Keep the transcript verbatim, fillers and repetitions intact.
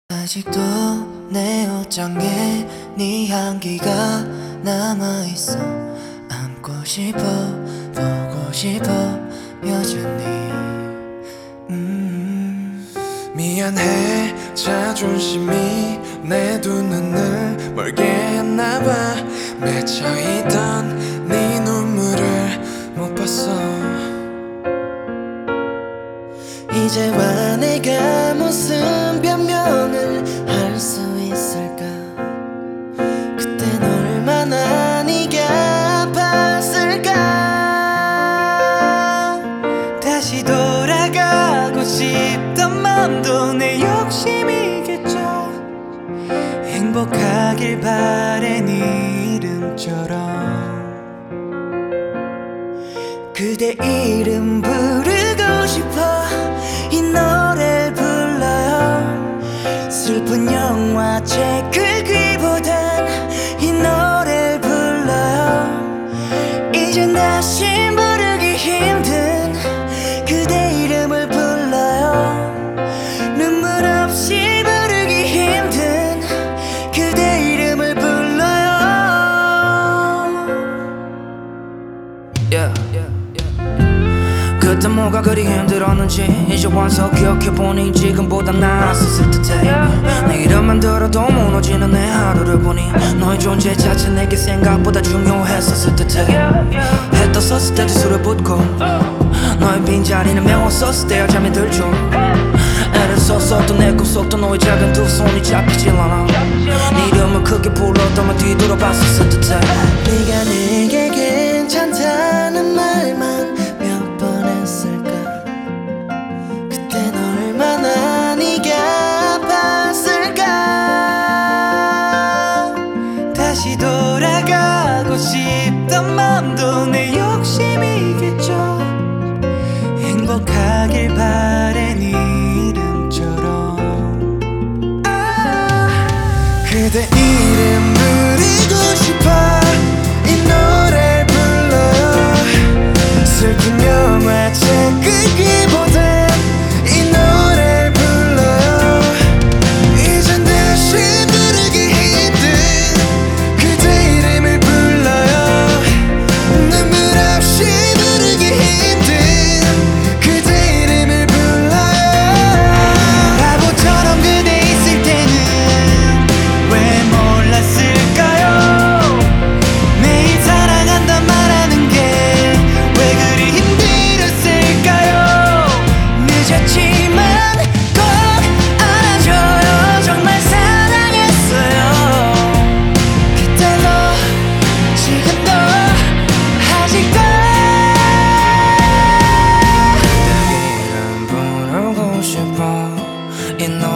아직도 내 옷장에 네 향기가 남아있어. 안고 싶어, 보고 싶어, 여전히. 음. 미안해, 자존심이 내 두 눈을 멀게 했나봐. 맺혀있던 네 눈물을 못 봤어. 이제와 내가 무슨 변명을 할 수 있을까. 그땐 얼마나 네가 아팠을까. 다시 돌아가고 싶던 마음도 내 욕심이겠죠. 행복하길 바래 네 이름처럼. 그대 이름 부르고 싶어. 이 노래를 불러요. 슬픈 영화책 긁기보단 이 노래를 불러요. 이젠 다시 부르기 힘든 그대 이름을 불러요. 눈물 없이 부르기 힘든 그대 이름을 불러요. yeah. 그때 뭐가 그리 힘들었는지 이제 와서 기억해보니 지금보다 나았었을 듯해. 내 이름만 들어도 무너지는 내 하루를 보니 너의 존재 자체 내게 생각보다 중요했었을 듯해. 해 떴었을 때도 술을 붓고 너의 빈자리는 메웠었을 때야 잠이 들죠. 애를 썼어도 내 꿈속도 너의 작은 두 손이 잡히질 않아. 네 이름을 크게 불렀더만 뒤돌아봤었을 듯해. 네가 내게 괜찮다는 말만 몇 번 했을까. 그땐 얼마나 네가 아팠을까. 다시 돌아가고 싶던 마음도 내 욕심이겠죠. 행복하길 바래 네 이름처럼. 아, 그대 이름 부르고 싶어. 이 노래를 불러요. 슬픈 영화책 긁기보단 이 노래를 불러요. 이젠 다시 부르기 힘든 그대 이름을 불러요. 눈물 없이 부르기 힘든 그대 이름을 불러요. 바보처럼 그대 있을 때는 왜 몰랐을까요. 매일 사랑한다 말하는 게 왜 그리 힘들었을까요. 늦었지만 꼭 안아줘요. 정말 사랑했어요. 그때도 지금도 아직도. 이름 부르고 싶어. 이